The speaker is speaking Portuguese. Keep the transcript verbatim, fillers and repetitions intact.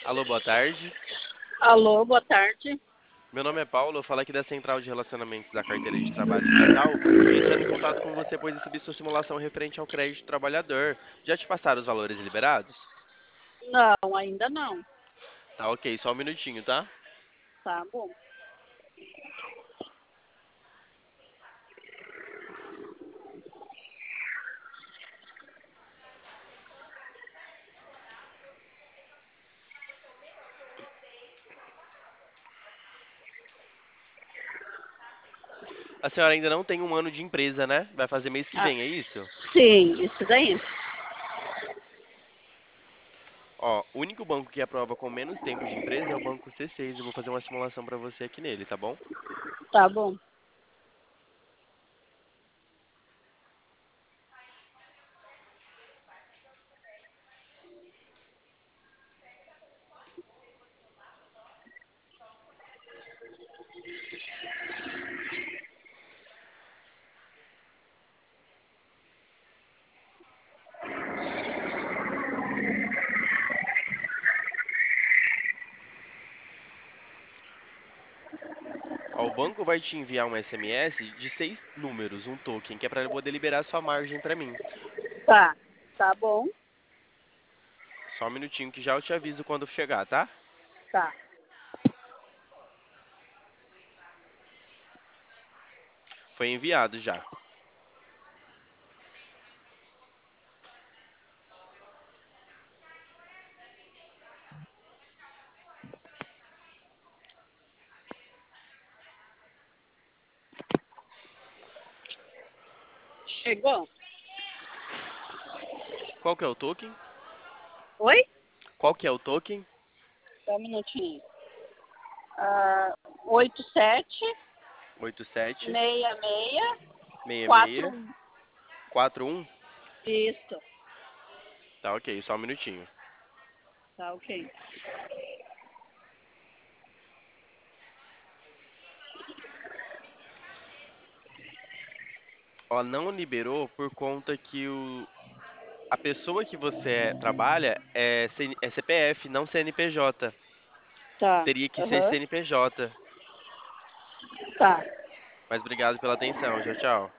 Alô, boa tarde. Alô, boa tarde. Meu nome é Paulo, eu falo aqui da Central de Relacionamentos da Carteira de Trabalho Estatal e entrando em contato com você, pois recebi sua simulação referente ao crédito trabalhador. Já te passaram os valores liberados? Não, ainda não. Tá, ok, só um minutinho, tá? Tá bom. A senhora ainda não tem um ano de empresa, né? Vai fazer mês que Ah, vem, é isso? sim, isso daí. Ó, o único banco que aprova com menos tempo de empresa é o Banco C seis. Eu vou fazer uma simulação para você aqui nele, tá bom? Tá bom. Ó, o banco vai te enviar um S M S de seis números, um token, que é para ele poder liberar sua margem para mim. Tá, tá bom. Só um minutinho que já eu te aviso quando chegar, tá? Tá. Foi enviado já. Chegou? Qual que é o token? Oi? Qual que é o token? Só um minutinho. Ah, oito sete Oito sete seis seis seis quatro seis um. quatro um. Isso. Tá, ok, só um minutinho. Tá ok. Ó, não liberou por conta que o, a pessoa que você trabalha é, C- é C P F, não C N P J. Tá. Teria que ser Aham. C N P J. Tá. Mas obrigado pela atenção. Tchau, tchau.